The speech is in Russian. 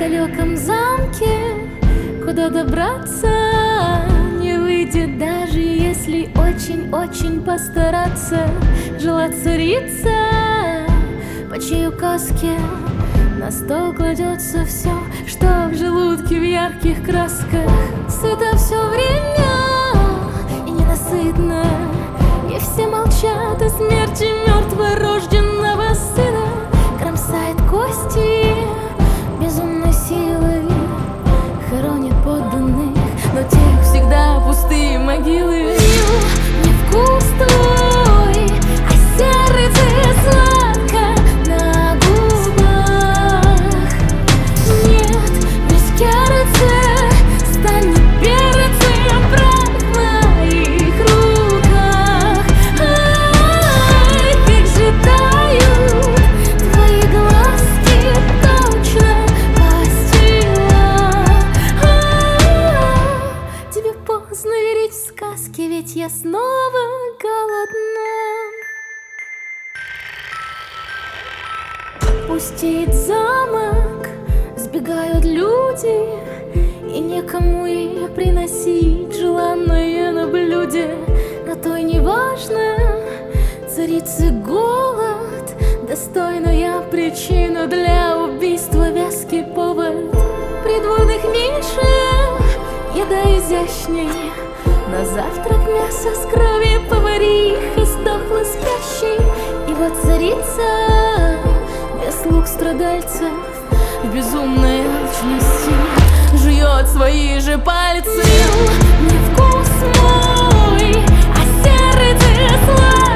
далеком замке, куда добраться не выйдет, даже если очень-очень постараться. Жила царица, по чьей указке на стол кладется все, что в желудке в ярких красках. Сыто все время и ненасытно, и все молчат о смерти мертворожденного сына. Кромсает кости безумной силой, хоронит подданных, но тех всегда пустые могилы. Невкус твой, а сердце сладко на губах. Нет, без сердца станет перцем прах в моих руках. Ай, как же тают твои глазки, точно постила. Тебе поздно верить в сказки, ведь я снова голодна. Пустеет замок, сбегают люди, и некому ей приносить желанное на блюде. Но то и не важно, царицы голод, достойная причина для убийства, вязкий повод. Придворных меньше, еда изящней, на завтрак мясо с крови повариха сдохла спящей. И вот царица без слуг страдальцев в безумной алчности жует свои же пальцы. Не вкус мой, а сердце сладкое.